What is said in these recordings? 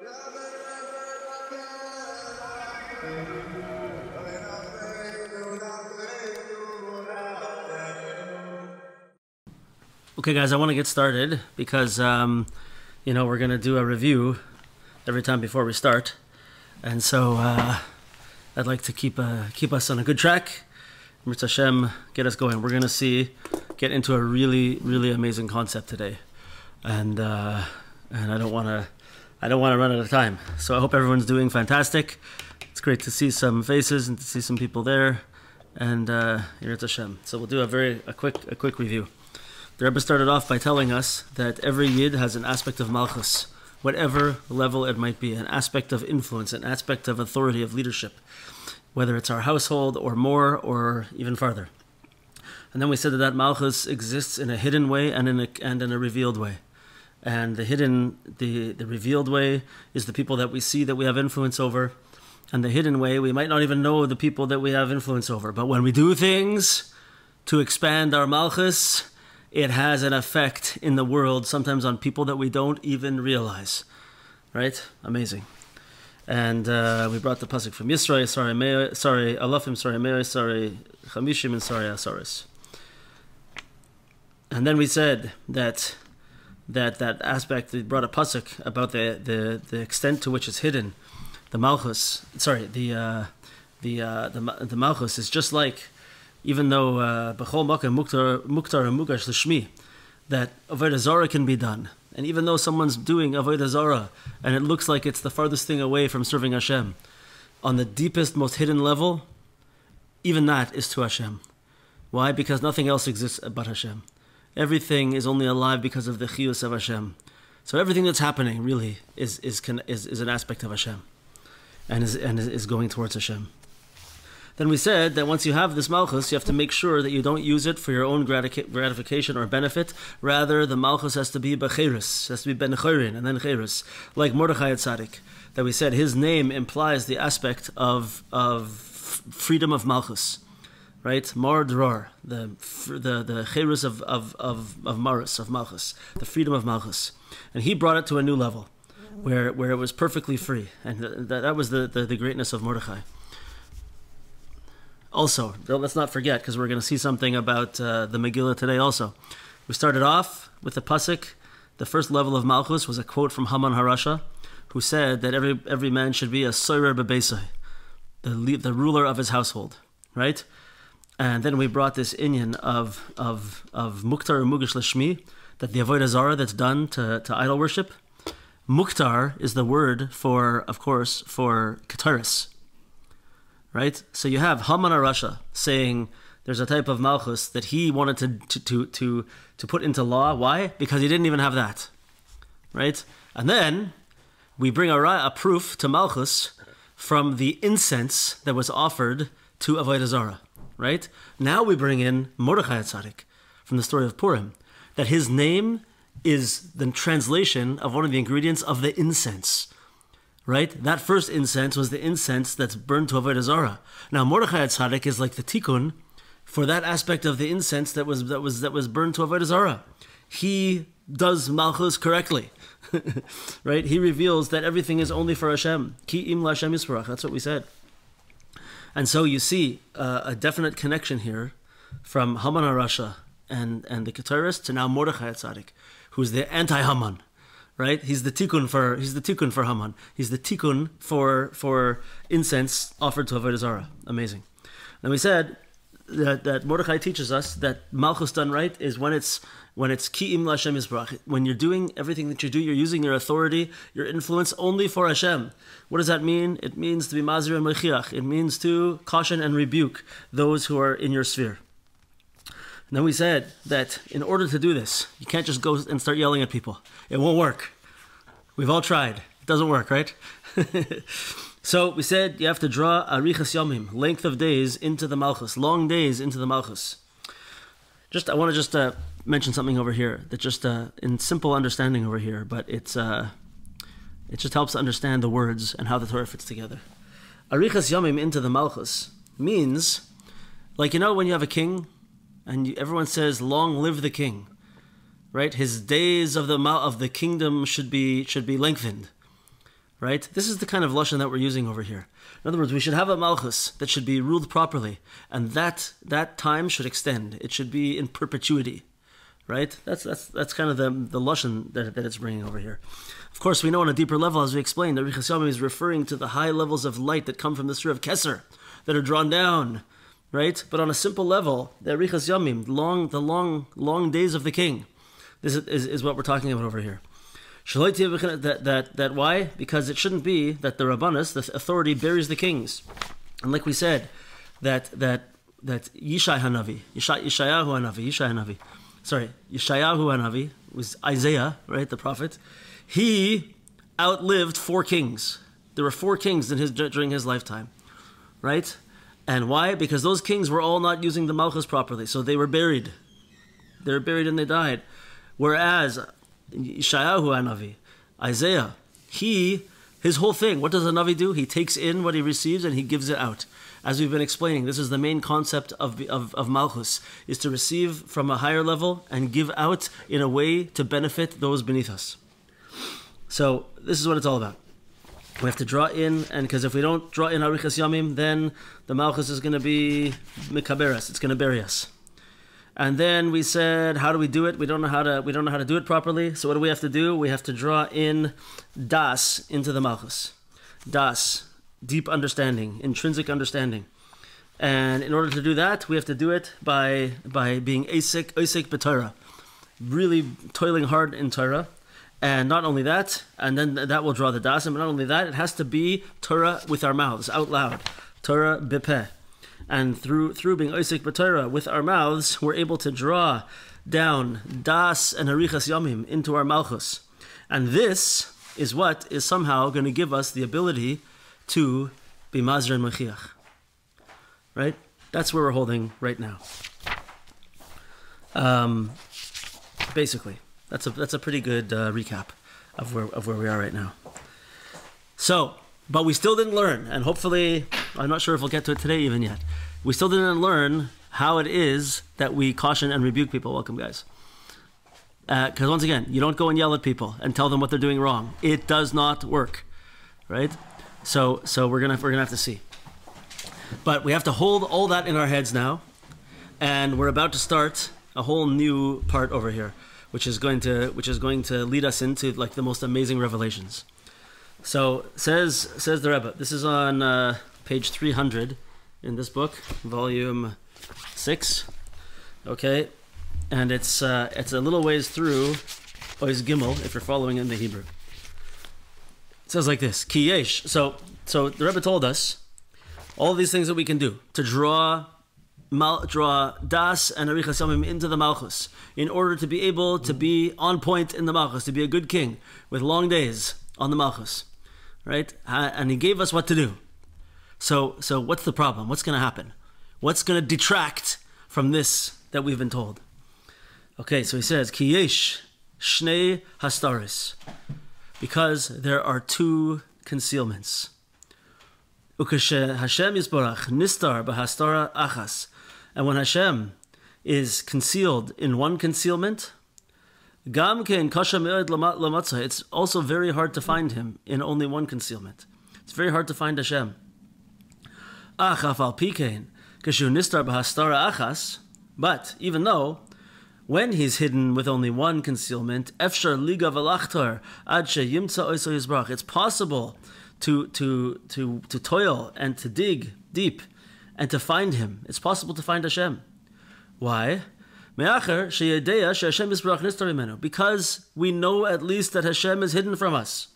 Okay, guys, I want to get started because, we're going to do a review every time before we start. And so I'd like to keep us on a good track. Mirza Hashem, get us going. We're going to get into a really, really amazing concept today. And I don't want to run out of time. So I hope everyone's doing fantastic. It's great to see some faces and to see some people there. And Mirza Hashem. So we'll do a quick review. The Rebbe started off by telling us that every Yid has an aspect of Malchus, whatever level it might be, an aspect of influence, an aspect of authority, of leadership, whether it's our household or more or even farther. And then we said that Malchus exists in a hidden way and in a revealed way. And the revealed way is the people that we see that we have influence over, and the hidden way, we might not even know the people that we have influence over. But when we do things to expand our Malchus, it has an effect in the world, sometimes on people that we don't even realize. Right? Amazing. And we brought the pasuk from Yisrael, sorry, Alafim, sorry, Meir, sorry, Chamishim, and sorry, Asaris. And then we said that aspect, we brought a pasuk about the extent to which it's hidden. The Malchus, the Malchus is just like, even though B'chol Makom Muktar and Mugash L'Shmi, that Avodah Zarah can be done. And even though someone's doing Avodah Zarah, and it looks like it's the farthest thing away from serving Hashem, on the deepest, most hidden level, even that is to Hashem. Why? Because nothing else exists but Hashem. Everything is only alive because of the chiyus of Hashem. So everything that's happening really is an aspect of Hashem, and is going towards Hashem. Then we said that once you have this Malchus, you have to make sure that you don't use it for your own gratification or benefit. Rather, the Malchus has to be B'cheirus, has to be Ben Chayrin, and then Cheirus. Like Mordechai Tzaddik, that we said his name implies the aspect of freedom of Malchus. Right? Mar Dror, the Cheirus of Maris, of Malchus, the freedom of Malchus. And he brought it to a new level, where it was perfectly free. And that was the greatness of Mordechai. Also, let's not forget, because we're going to see something about the Megillah today also. We started off with the pasuk. The first level of Malchus was a quote from Haman HaRasha, who said that every man should be a soirer bebeisai, the ruler of his household, right? And then we brought this inyan of Muktar Mugash L'Shmi, that the Avodah Zarah that's done to idol worship. Muktar is the word for Ketaris. Right? So you have Haman HaRasha saying there's a type of Malchus that he wanted to put into law. Why? Because he didn't even have that. Right? And then we bring a proof to Malchus from the incense that was offered to Avodah Zarah. Right? Now we bring in Mordechai Tzaddik from the story of Purim, that his name is the translation of one of the ingredients of the incense. Right? That first incense was the incense that's burned to Avodah Zarah. Now Mordechai Tzaddik is like the tikkun for that aspect of the incense that was burned to Avodah Zarah. He does Malchus correctly. Right? He reveals that everything is only for Hashem. Ki im l'Hashem yisparach. That's what we said. And so you see a definite connection here from Haman HaRasha and the Ketaris to now Mordechai Tzaddik, who's the anti-Haman. Right? He's the tikkun for Haman. He's the tikkun for incense offered to Avodah Zarah. Amazing. And we said that Mordechai teaches us that Malchus done right is when it's ki'im l'Hashem yisbarach. When you're doing everything that you do, you're using your authority, your influence only for Hashem. What does that mean? It means to be mazir and mechiach. It means to caution and rebuke those who are in your sphere. And then we said that in order to do this, you can't just go and start yelling at people. It won't work. We've all tried. It doesn't work, right? So we said you have to draw arichas yomim, length of days into the Malchus, long days into the Malchus. I want to mention something over here that just in simple understanding over here, but it just helps to understand the words and how the Torah fits together. Arichas yomim into the Malchus means, like, when you have a king and everyone says, "Long live the king," right? His days of the kingdom should be lengthened. right? This is the kind of lashon that we're using over here. In other words, we should have a malchus that should be ruled properly, and that time should extend. It should be in perpetuity, right? That's kind of the lashon that it's bringing over here. Of course, we know on a deeper level, as we explained, that Arichas Yamim is referring to the high levels of light that come from the Surah of Keser, that are drawn down, right? But on a simple level, the Arichas Yamim, the long days of the king, this is what we're talking about over here. That why? Because it shouldn't be that the Rabbanis, the authority, buries the kings. And like we said, that Yeshayahu Hanavi was Isaiah, right, the prophet. He outlived 4 kings. There were 4 kings during his lifetime, right? And why? Because those kings were all not using the Malchus properly, so they were buried. They were buried and they died. Whereas Yeshayahu Hanavi, Isaiah, his whole thing, what does a Navi do? He takes in what he receives and he gives it out. As we've been explaining, this is the main concept of Malchus, is to receive from a higher level and give out in a way to benefit those beneath us. So this is what it's all about. We have to draw in, and because if we don't draw in Arichas Yamim, then the Malchus is going to be Mikaberes, it's going to bury us. And then we said, how do we do it? We don't know how to do it properly. So what do we have to do? We have to draw in Das into the Malchus. Das, deep understanding, intrinsic understanding. And in order to do that, we have to do it by being Osek b'Torah, really toiling hard in Torah. And not only that, and then that will draw the Das, but not only that, it has to be Torah with our mouths, out loud. Torah b'peh. And through being Osek b'Torah with our mouths, we're able to draw down Das and Arichas Yamim into our Malchus. And this is what is somehow going to give us the ability to be Mazir and Mechiach. Right? That's where we're holding right now. Basically, that's a pretty good recap of where we are right now. So, but we still didn't learn, and hopefully, I'm not sure if we'll get to it today even yet. We still didn't learn how it is that we caution and rebuke people. Welcome, guys. Because once again, you don't go and yell at people and tell them what they're doing wrong. It does not work, right? So we're gonna have to see. But we have to hold all that in our heads now, and we're about to start a whole new part over here, which is going to lead us into like the most amazing revelations. So says the Rebbe. This is on page 300 in this book, volume 6. Okay, and it's a little ways through Ois Gimel if you're following in the Hebrew. It says like this: Ki yesh. So the Rebbe told us all these things that we can do to draw Das and Arichas Yamim into the Malchus in order to be able to be on point in the Malchus, to be a good king with long days on the Malchus. Right? And he gave us what to do. So what's the problem? What's going to happen? What's going to detract from this that we've been told? Okay, so he says, Ki yesh shnei hastaris. Because there are 2 concealments. Ukashe Hashem Yisborach nistar b'hastara achas. And when Hashem is concealed in one concealment, Gam ken kasha me'od lamatzah. It's also very hard to find him in only one concealment. It's very hard to find Hashem. Ach afal pikein kashu nistar b'hastara achas. But even though, when he's hidden with only one concealment, efshar liga v'lachtar ad sheyimtza oiso yizbrach. It's possible to toil and to dig deep and to find him. It's possible to find Hashem. Why? Because we know at least that Hashem is hidden from us.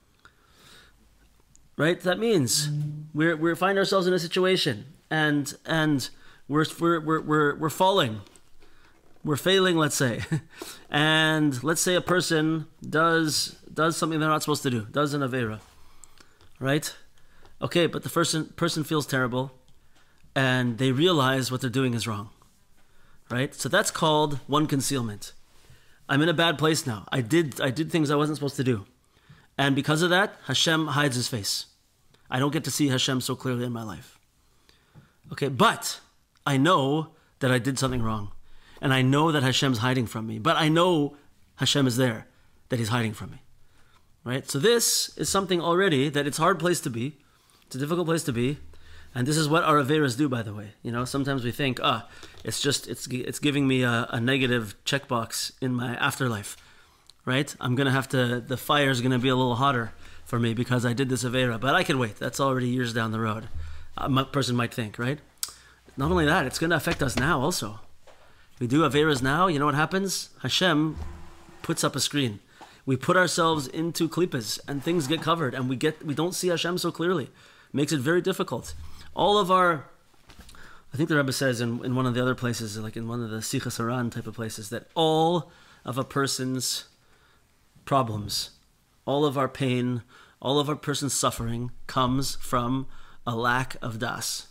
Right? That means we find ourselves in a situation and we're falling. We're failing, let's say. And let's say a person does something they're not supposed to do, does an Aveira. Right? Okay, but the person feels terrible and they realize what they're doing is wrong. Right? So that's called one concealment. I'm in a bad place now. I did things I wasn't supposed to do. And because of that, Hashem hides his face. I don't get to see Hashem so clearly in my life. Okay, but I know that I did something wrong. And I know that Hashem's hiding from me. But I know Hashem is there, that he's hiding from me. right? So this is something already that it's a hard place to be. It's a difficult place to be. And this is what our Averas do, by the way. Sometimes we think, it's giving me a negative checkbox in my afterlife, right? I'm going to have to, the fire is going to be a little hotter for me because I did this Avera, but I can wait. That's already years down the road. A person might think, right? Not only that, it's going to affect us now also. We do Averas now, you know what happens? Hashem puts up a screen. We put ourselves into klippas and things get covered and we don't see Hashem so clearly. Makes it very difficult. I think the Rebbe says in one of the other places, like in one of the Sichas Haran type of places, that all of a person's problems, all of our pain, all of our person's suffering comes from a lack of das,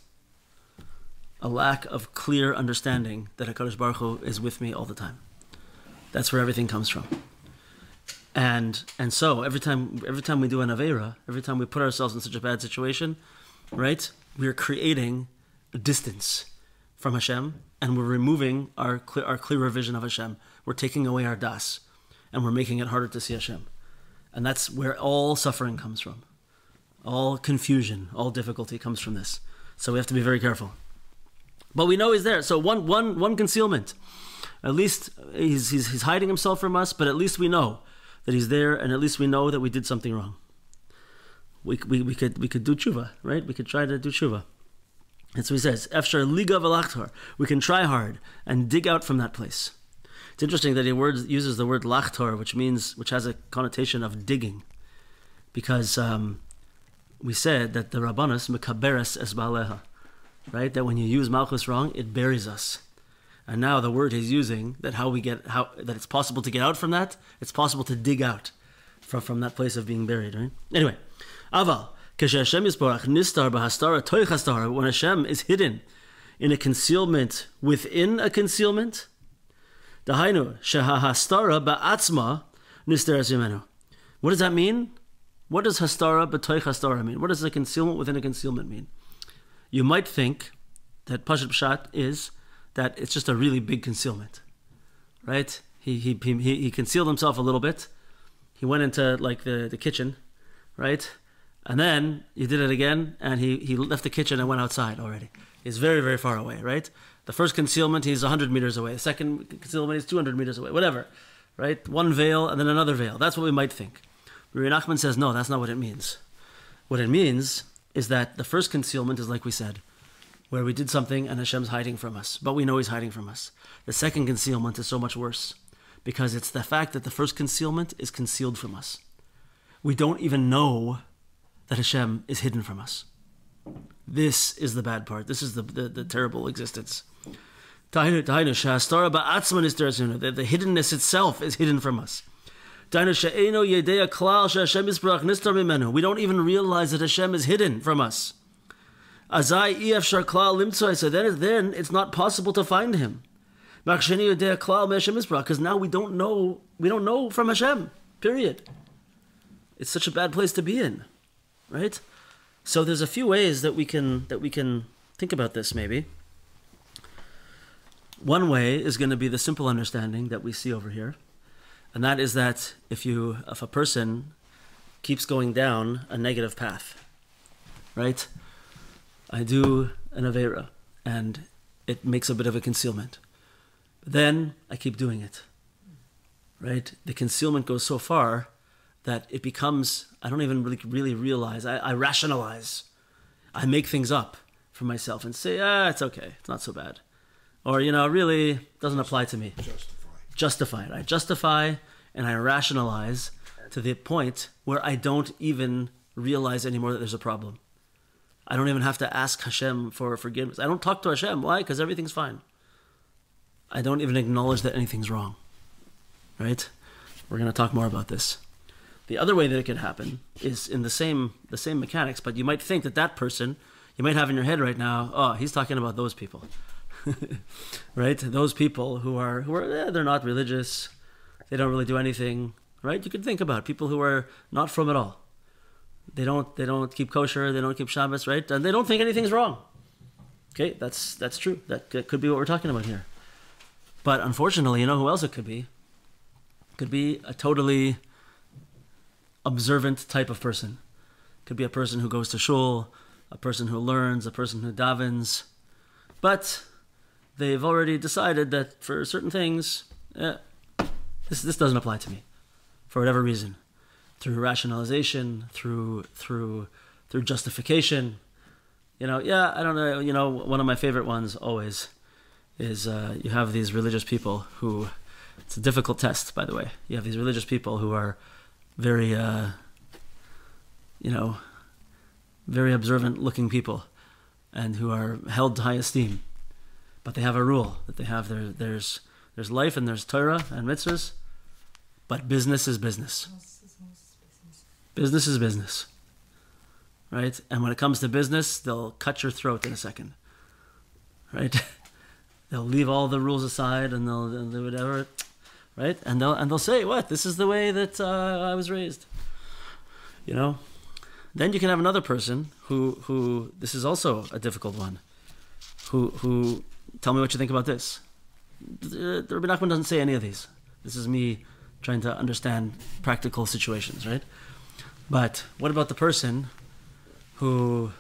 a lack of clear understanding that HaKadosh Baruch Hu is with me all the time. That's where everything comes from. And so every time we do an Aveira, every time we put ourselves in such a bad situation, right, we are creating a distance from Hashem, and we're removing our clearer vision of Hashem. We're taking away our das, and we're making it harder to see Hashem. And that's where all suffering comes from. All confusion, all difficulty comes from this. So we have to be very careful. But we know He's there. So one concealment. At least he's hiding Himself from us, but at least we know that He's there, and at least we know that we did something wrong. We could do tshuva, right? We could try to do tshuva. And so he says, Efshar liga v'lachtor. We can try hard and dig out from that place. It's interesting that he uses the word lachtor, which has a connotation of digging, because we said that the Rabbanos mekaberes es ba'aleha, right? That when you use malchus wrong, it buries us. And now the word he's using, that it's possible to get out from that, it's possible to dig out from that place of being buried, right? Anyway, aval, Hashem Yisborach nistar b'hastara toich hastara, when Hashem is hidden in a concealment within a concealment, dahainu shehahastara ba'atzma nisteres yimenu. What does that mean? What does hastara b'toich hastara mean? What does a concealment within a concealment mean? You might think that Pashat Pshat is that it's just a really big concealment, right? He concealed himself a little bit. He went into like the kitchen, right? And then he did it again, and he left the kitchen and went outside already. He's very, very far away, right? The first concealment, he's 100 meters away. The second concealment, he's 200 meters away, whatever, right? One veil and then another veil. That's what we might think. Rabbi Nachman says, no, that's not what it means. What it means is that the first concealment is like we said, where we did something and Hashem's hiding from us, but we know He's hiding from us. The second concealment is so much worse, because it's the fact that the first concealment is concealed from us. We don't even know that Hashem is hidden from us. This is the bad part. This is the terrible existence. The hiddenness itself is hidden from us. We don't even realize that Hashem is hidden from us. So then it's not possible to find Him. Because now we don't know from Hashem. Period. It's such a bad place to be in, right? So there's a few ways that we can think about this. Maybe one way is going to be the simple understanding that we see over here, and that is that if a person keeps going down a negative path, right? I do an Aveira, and it makes a bit of a concealment. But then I keep doing it, right? The concealment goes so far that it becomes, I don't even really realize, I rationalize. I make things up for myself and say, it's okay, it's not so bad. Or, really doesn't apply to me. Justify it. I justify and I rationalize to the point where I don't even realize anymore that there's a problem. I don't even have to ask Hashem for forgiveness. I don't talk to Hashem. Why? Because everything's fine. I don't even acknowledge that anything's wrong. Right? We're going to talk more about this. The other way that it can happen is in the same mechanics, but you might think that person, you might have in your head right now, he's talking about those people. Right? Those people who are they're not religious. They don't really do anything. Right? You could think about people who are not from at all. They don't keep kosher, they don't keep Shabbos, right? And they don't think anything's wrong. Okay, that's true. That could be what we're talking about here. But unfortunately, you know who else it could be? It could be a totally observant type of person. Could be a person who goes to shul, a person who learns, a person who davens. But they've already decided that for certain things, this doesn't apply to me, for whatever reason, through rationalization, through justification. I don't know. One of my favorite ones always is you have these religious people who, it's a difficult test, by the way. You have these religious people who are very, very observant-looking people, and who are held to high esteem. But they have a rule that they have there's life and there's Torah and mitzvahs, but business is business. Business is business, right? And when it comes to business, they'll cut your throat in a second, right? They'll leave all the rules aside and they'll do whatever, right? And they'll say, "What? This is the way that I was raised." Then you can have another person who this is also a difficult one. Who tell me what you think about this. The Rabbi Nachman doesn't say any of these. This is me trying to understand practical situations, right? But what about the person who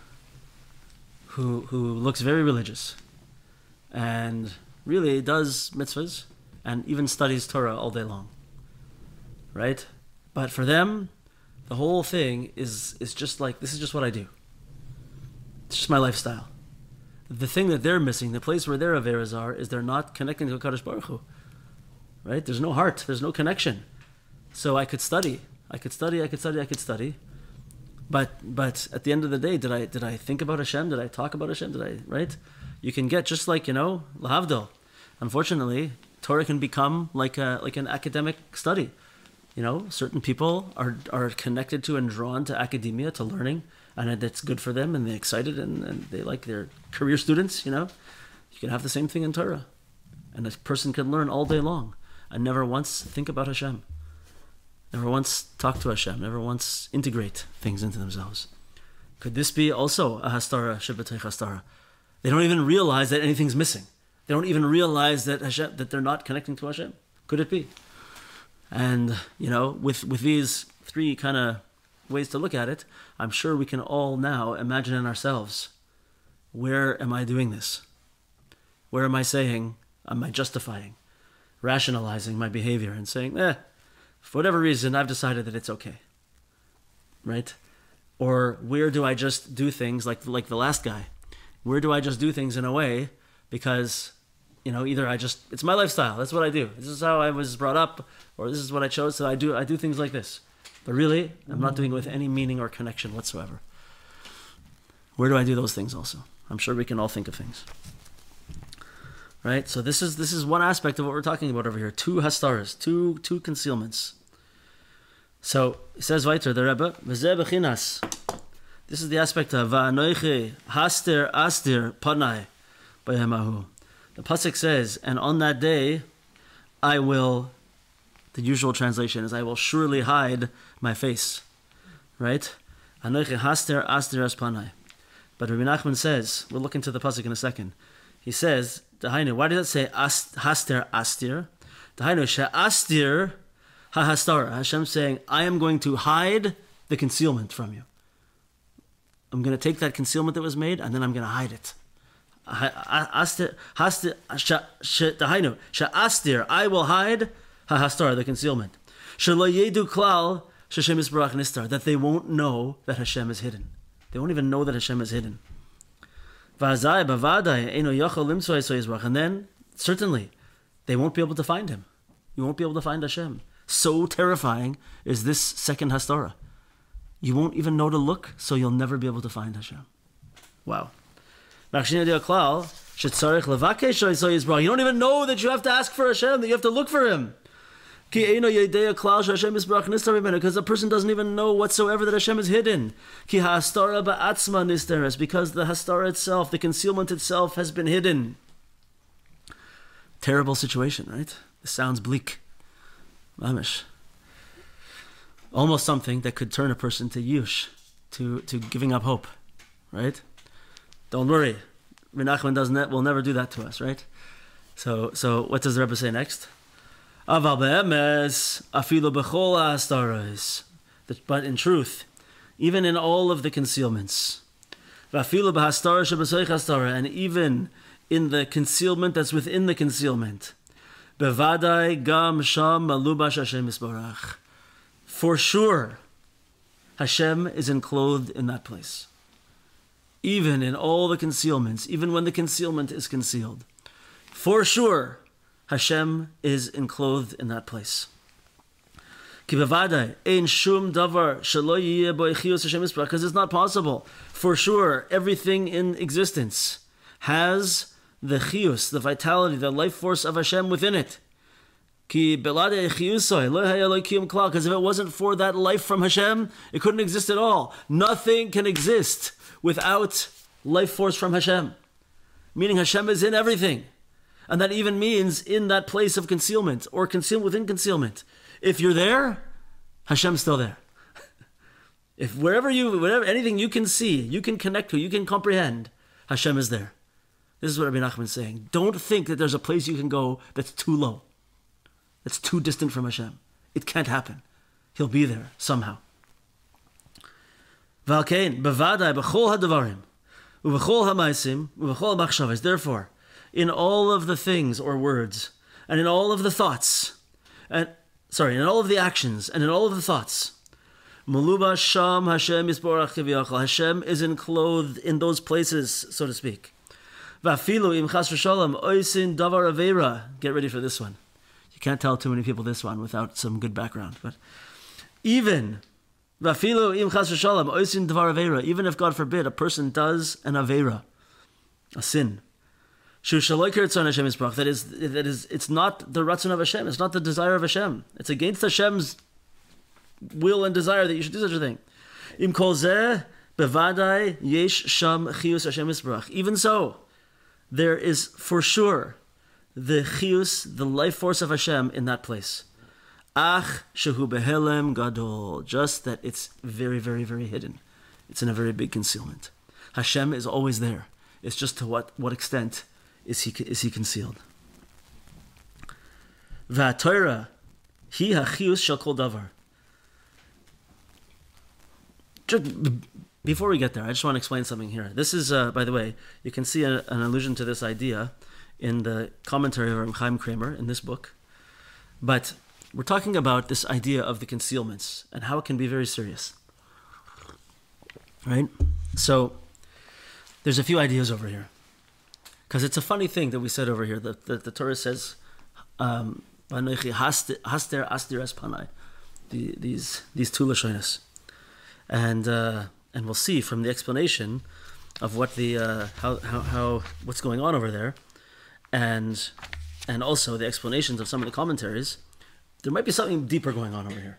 looks very religious and really does mitzvahs and even studies Torah all day long, right? But for them, the whole thing is just like, this is just what I do. It's just my lifestyle. The thing that they're missing, the place where their averas are, is they're not connecting to HaKadosh Baruch Hu, right? There's no heart, there's no connection. So I could study, but at the end of the day, did I think about Hashem? Did I talk about Hashem? Right? You can get just like, lahavdil. Unfortunately, Torah can become like an academic study. Certain people are connected to and drawn to academia, to learning, and it's good for them, and they're excited, and they like their career students. You can have the same thing in Torah, and a person can learn all day long and never once think about Hashem, never once talk to Hashem, never once integrate things into themselves. Could this be also a hastara shebetei hastara? They don't even realize that anything's missing. They don't even realize that that they're not connecting to Hashem. Could it be? And with these three kind of ways to look at it, I'm sure we can all now imagine in ourselves, where am I doing this? Where am I saying, am I justifying, rationalizing my behavior and saying, for whatever reason, I've decided that it's okay, right? Or where do I just do things like the last guy? Where do I just do things in a way because, either it's my lifestyle, that's what I do. This is how I was brought up, or this is what I chose, so I do things like this. But really, I'm not doing it with any meaning or connection whatsoever. Where do I do those things also? I'm sure we can all think of things. Right? So this is one aspect of what we're talking about over here. Two hastaras, two concealments. So he says weiter, the Rebbe, V'zeh b'chinas. This is the aspect of Va'anoichi haster astir panai b'yemahu. The pasuk says, and on that day, I will. The usual translation is, I will surely hide my face, right? Anoichi haster astir as panai. But Rabbi Nachman says, we'll look into the pasuk in a second. He says, Dahainu, why does it say haster astir? Dahainu she'astir hahastara. Hashem saying, I am going to hide the concealment from you. I'm going to take that concealment that was made, and then I'm going to hide it. Dahainu she'astir, I will hide hahastara, the concealment. Shelo yedu klal sheshem yisbarach nistar, that they won't know that Hashem is hidden. They won't even know that Hashem is hidden. And then, certainly, they won't be able to find Him. You won't be able to find Hashem. So terrifying is this second hastara. You won't even know to look, so you'll never be able to find Hashem. Wow. You don't even know that you have to ask for Hashem, that you have to look for Him. Because a person doesn't even know whatsoever that Hashem is hidden. Because the hastara itself, the concealment itself, has been hidden. Terrible situation, right? This sounds bleak. Mamish. Almost something that could turn a person to yush, to giving up hope, right? Don't worry, Menachem will never do that to us, right? So what does the Rebbe say next? Aval be'emes afilu b'chol ha'astaros But in truth, even in all of the concealments, and even in the concealment that's within the concealment, for sure, Hashem is enclosed in that place. Even in all the concealments, even when the concealment is concealed, for sure, Hashem is enclosed in that place. Because it's not possible. For sure, everything in existence has the chiyus, the vitality, the life force of Hashem within it. Because if it wasn't for that life from Hashem, it couldn't exist at all. Nothing can exist without life force from Hashem. Meaning Hashem is in everything. And that even means in that place of concealment, or concealed within concealment. If you're there, Hashem's still there. If wherever anything you can see, you can connect to, you can comprehend, Hashem is there. This is what Rabbi Nachman is saying. Don't think that there's a place you can go that's too low, that's too distant from Hashem. It can't happen. He'll be there somehow. Therefore, in all of the things or words, and in all of the thoughts, in all of the actions, and in all of the thoughts, Hashem is enclosed in those places, so to speak. Get ready for this one. You can't tell too many people this one without some good background. But even if, God forbid, a person does an avera, a sin, that is, it's not the ratzon of Hashem, it's not the desire of Hashem. It's against Hashem's will and desire that you should do such a thing. Even so, there is for sure the chiyus, the life force of Hashem in that place. Ach shehu behelem gadol, just that it's very, very, very hidden. It's in a very big concealment. Hashem is always there. It's just to what extent is he concealed. V'atorah hi hachiyus shel kol davar. Before we get there, I just want to explain something here. This is, by the way, you can see an allusion to this idea in the commentary of Chaim Kramer in this book. But we're talking about this idea of the concealments and how it can be very serious. Right? So, there's a few ideas over here. Because it's a funny thing that we said over here, that the Torah says, "V'anochi haster astir es panai," these two lashonos. And we'll see from the explanation of what the what's going on over there, and also the explanations of some of the commentaries, there might be something deeper going on over here,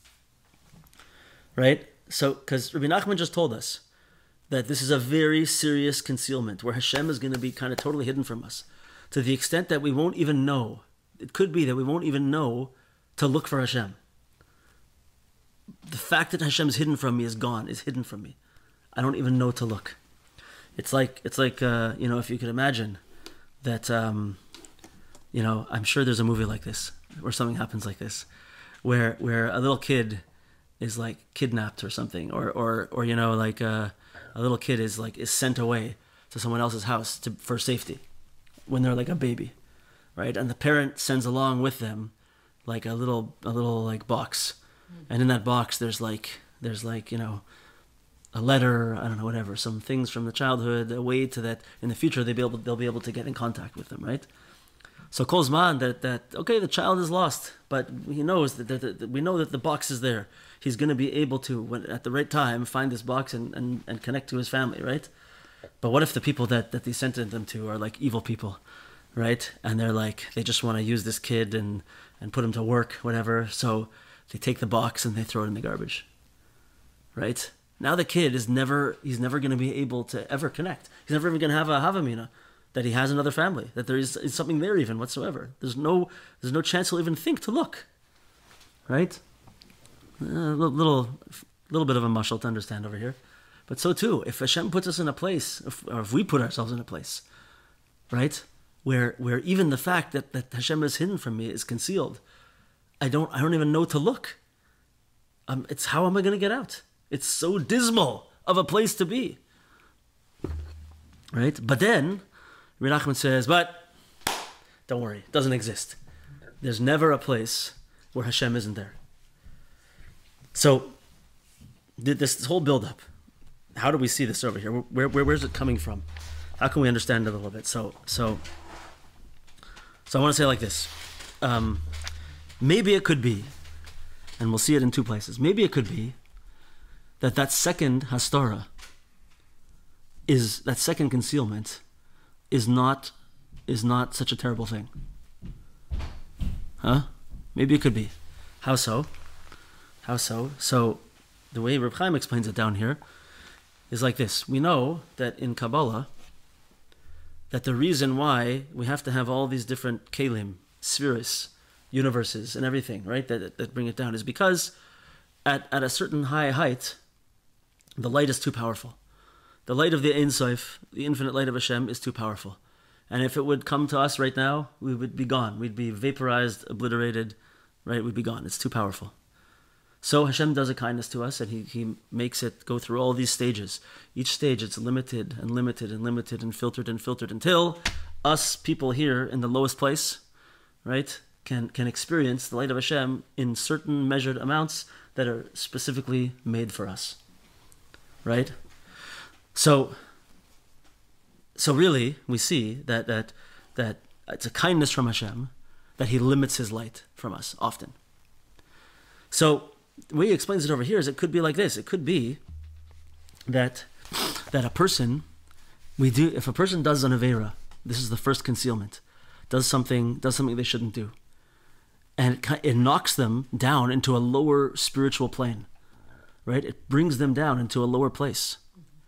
right? So, because Rabbi Nachman just told us that this is a very serious concealment where Hashem is going to be kind of totally hidden from us, to the extent that we won't even know. It could be that we won't even know to look for Hashem. The fact that Hashem is hidden from me is hidden from me. I don't even know to look. It's like if you could imagine that, I'm sure there's a movie like this, where something happens like this, where a little kid is like kidnapped or something, or a little kid is sent away to someone else's house for safety when they're like a baby, right? And the parent sends along with them like a little box. And in that box, there's a letter, I don't know, whatever, some things from the childhood, a way to that in the future they'll be able to get in contact with them, right? So kol zman that okay, the child is lost, but he knows that we know that the box is there. He's going to be able to, at the right time, find this box and connect to his family, right? But what if the people that they sent them to are like evil people, right? And they just want to use this kid and put him to work, whatever. So they take the box and they throw it in the garbage, right? Now the kid he's never going to be able to ever connect. He's never even going to have a havamina, that he has another family, that there is something there even whatsoever. There's no chance he'll even think to look, right? A little bit of a mashal to understand over here. But so too, if Hashem puts us in a place, or if we put ourselves in a place, right, where even the fact that Hashem is hidden from me is concealed, I don't even know to look. it's how am I going to get out? It's so dismal of a place to be. Right? But then, Rabbi Nachman says, but don't worry, it doesn't exist. There's never a place where Hashem isn't there. So, this whole build-up, how do we see this over here? Where's it coming from? How can we understand it a little bit? So I want to say it like this. Maybe it could be, and we'll see it in two places. Maybe it could be that second hastara that second concealment is not such a terrible thing. Huh? Maybe it could be. How so? So the way Reb Chaim explains it down here is like this. We know that in Kabbalah, that the reason why we have to have all these different kelim, spheres, universes, and everything, right, that bring it down, is because at a certain high height, the light is too powerful. The light of the Ein Sof, the infinite light of Hashem, is too powerful. And if it would come to us right now, we would be gone. We'd be vaporized, obliterated, right? We'd be gone. It's too powerful. So Hashem does a kindness to us, and He makes it go through all these stages. Each stage, it's limited and limited and limited and filtered until us people here in the lowest place, right, can experience the light of Hashem in certain measured amounts that are specifically made for us, right? So really, we see that it's a kindness from Hashem that He limits His light from us often. So the way He explains it over here is it could be like this. It could be that a person, if a person does an Aveira, this is the first concealment, does something they shouldn't do, and it knocks them down into a lower spiritual plane, right? It brings them down into a lower place.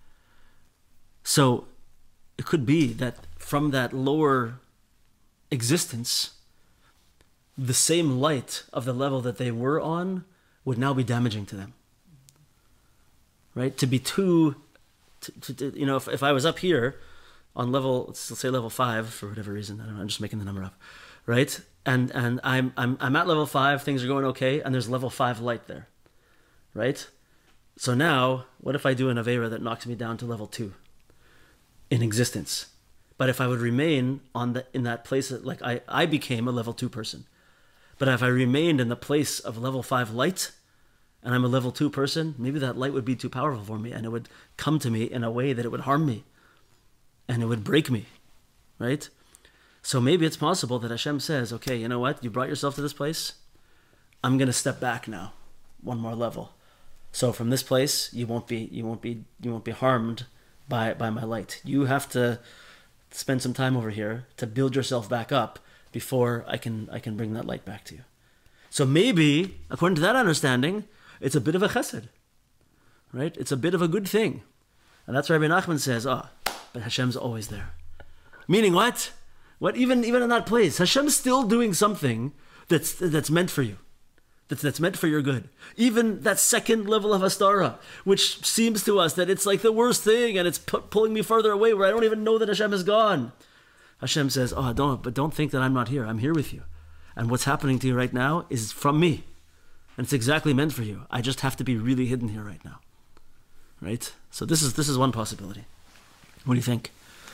So it could be that from that lower existence, the same light of the level that they were on would now be damaging to them. Right? To be if I was up here on level, let's say level 5 for whatever reason, I don't know, I'm just making the number up, right? And I'm at level 5, things are going okay, and there's level 5 light there, right? So now, what if I do an Aveira that knocks me down to level 2 in existence? But if I would remain in that place, like I became a level 2 person. But if I remained in the place of level 5 light, and I'm a level 2 person, maybe that light would be too powerful for me, and it would come to me in a way that it would harm me, and it would break me, right? So maybe it's possible that Hashem says, okay, you know what? You brought yourself to this place. I'm going to step back now, one more level. So from this place, you won't be harmed by my light. You have to spend some time over here to build yourself back up before I can bring that light back to you. So maybe, according to that understanding, it's a bit of a chesed, right? It's a bit of a good thing. And that's why Rabbi Nachman says, but Hashem's always there. Meaning what? What even in that place, Hashem's still doing something that's meant for you. That's meant for your good. Even that second level of Hastara, which seems to us that it's like the worst thing and it's pulling me further away where I don't even know that Hashem is gone. Hashem says, don't think that I'm not here. I'm here with you. And what's happening to you right now is from me. And it's exactly meant for you. I just have to be really hidden here right now. Right? So this is one possibility. What do you think?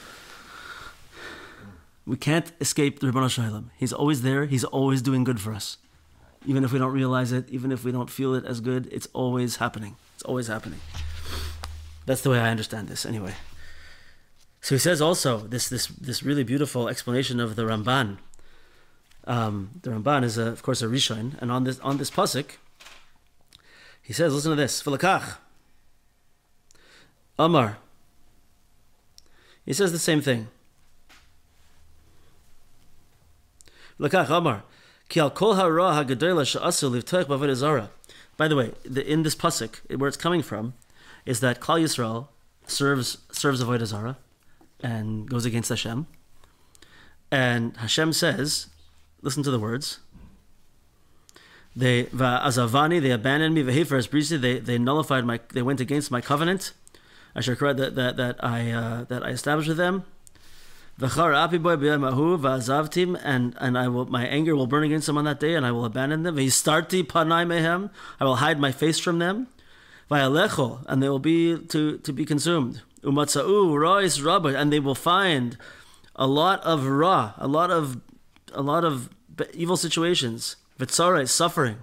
We can't escape the Ribono Shel Olam. He's always there. He's always doing good for us. Even if we don't realize it, even if we don't feel it as good, it's always happening. It's always happening. That's the way I understand this, anyway. So he says also this really beautiful explanation of the Ramban. The Ramban is, of course, a Rishon, and on this pasuk, he says, listen to this: V'lakach Amar. He says the same thing. V'lakach Amar. Ki al kol hara hagadola she'asu livtoich b'avodah zara. By the way, in this pasuk, where it's coming from, is that Klal Yisrael serves avodah zara and goes against Hashem, and Hashem says, listen to the words. They va'azavani, they abandoned me. V'hefer brisi, they nullified they went against my covenant. Asher that I established with them. And my anger will burn against them on that day, and I will abandon them. I will hide my face from them. And they will be to be consumed. And they will find a lot of a lot of evil situations. Suffering.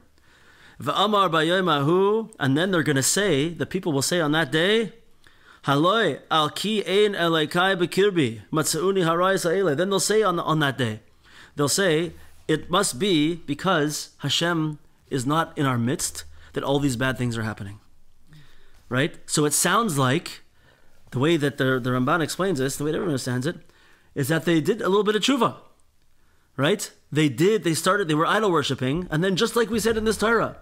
And then they're going to say, the people will say on that day, Haloi al ki ein elokai bekirbi matzauni harayis ha'ele. Then they'll say on that day, they'll say, it must be because Hashem is not in our midst that all these bad things are happening. Right? So it sounds like, the way that the Ramban explains this, the way everyone understands it, is that they did a little bit of tshuva. Right? They were idol worshipping, and then just like we said in this Torah,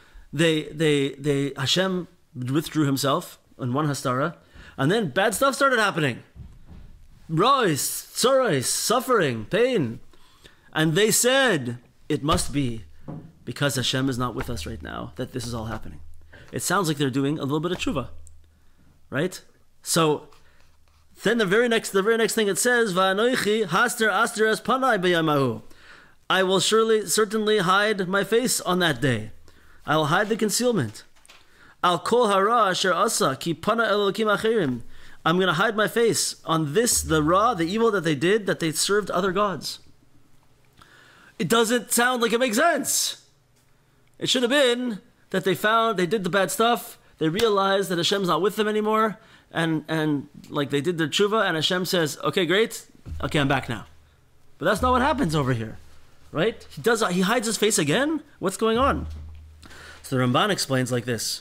Hashem withdrew himself in one hastara, and then bad stuff started happening. Rois, sorrows, suffering, pain. And they said, it must be because Hashem is not with us right now that this is all happening. It sounds like they're doing a little bit of tshuva. Right? So then the very next thing it says, Va'anoichi haster aster es panai b'yamahu. I will certainly hide my face on that day. I will hide the concealment. Al kol hara asher asa ki pana elokim achirim. I'm going to hide my face on this, the evil that they did, that they served other gods. It doesn't sound like it makes sense. It should have been that they did the bad stuff, they realized that Hashem's not with them anymore, and like they did their tshuva, and Hashem says, okay, great, okay, I'm back now. But that's not what happens over here, right? He hides his face again? What's going on? So the Ramban explains like this.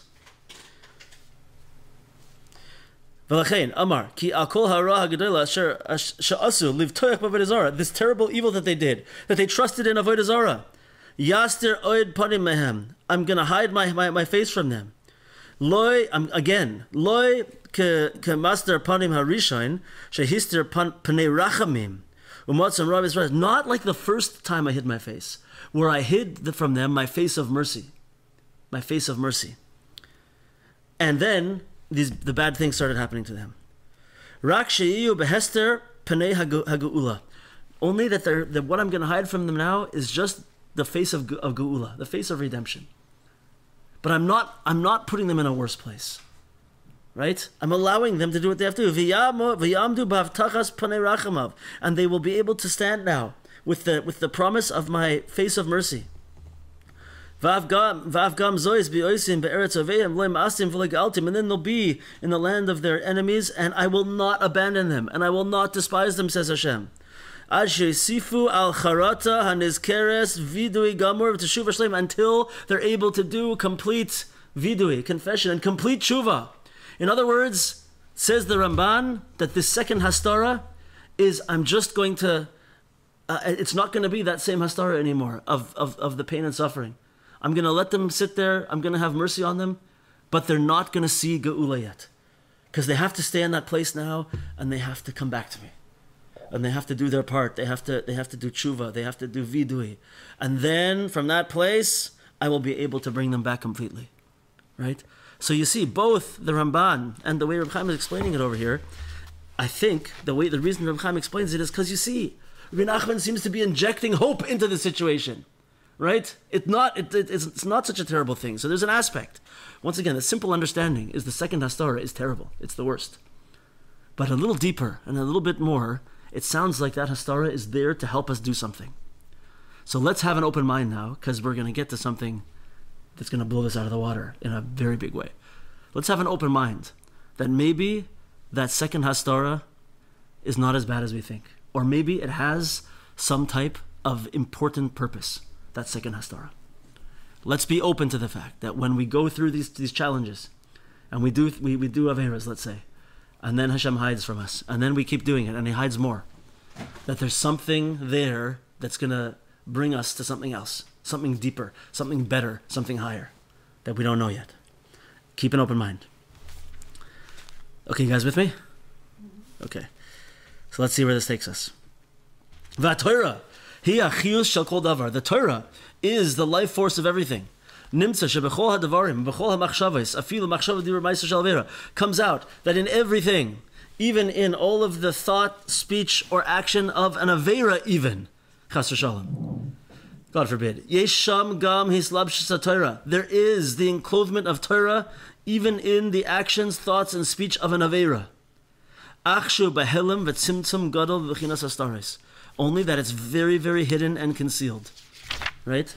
Amar, ki al kol hara hagedela sha'asu livtoyach b'avodah zarah. This terrible evil that they did, that they trusted in avodah zarah. Yaster oed panim mehem. I'm going to hide my face from them. Loi ke master panim harishain shehister panei rachamim umatzam rabis. Not like the first time I hid my face, where I hid from them my face of mercy. My face of mercy. And then the bad things started happening to them. Rak she'iyu behester panei hageula. Only that what I'm going to hide from them now is just the face of geula, the face of redemption. But I'm not putting them in a worse place, right? I'm allowing them to do what they have to do. V'yamdu b'havtachas panei rachamav, and they will be able to stand now with the promise of my face of mercy. And then they'll be in the land of their enemies, and I will not abandon them, and I will not despise them, says Hashem. Until they're able to do complete vidui, confession, and complete tshuva. In other words, says the Ramban, that this second hastara is, I'm just going to, it's not going to be that same hastara anymore of the pain and suffering. I'm going to let them sit there, I'm going to have mercy on them, but they're not going to see geula yet. Because they have to stay in that place now, and they have to come back to me. And they have to do their part. They have to do tshuva. They have to do vidui. And then from that place, I will be able to bring them back completely. Right? So you see, both the Ramban and the way Reb Chaim is explaining it over here, I think the reason Reb Chaim explains it is because you see, Rabbi Nachman seems to be injecting hope into the situation. Right? It's not such a terrible thing. So there's an aspect. Once again, the simple understanding is the second hastara is terrible. It's the worst. But a little deeper and a little bit more, it sounds like that hastara is there to help us do something. So let's have an open mind now, because we're going to get to something that's going to blow this out of the water in a very big way. Let's have an open mind that maybe that second hastara is not as bad as we think. Or maybe it has some type of important purpose, that second hastara. Let's be open to the fact that when we go through these challenges, and we do averas, let's say, and then Hashem hides from us, and then we keep doing it, and He hides more, that there's something there that's going to bring us to something else, something deeper, something better, something higher, that we don't know yet. Keep an open mind. Okay, you guys with me? Okay. So let's see where this takes us. V'Torah, hi achiyus shel kol davar. The Torah is the life force of everything. Nimtza shebechol hadavarim, bechol hamachshavos, afilu machshava dibur ma'aser shel avera, comes out that in everything, even in all of the thought, speech, or action of an Aveira even. Chas v'shalom. God forbid. Yesh sham gam hislabshis Torah. There is the enclothement of Torah even in the actions, thoughts, and speech of an Aveira. Achshu behelim v'tzimtzum gadol v'chinas astaris. Only that it's very, very hidden and concealed. Right?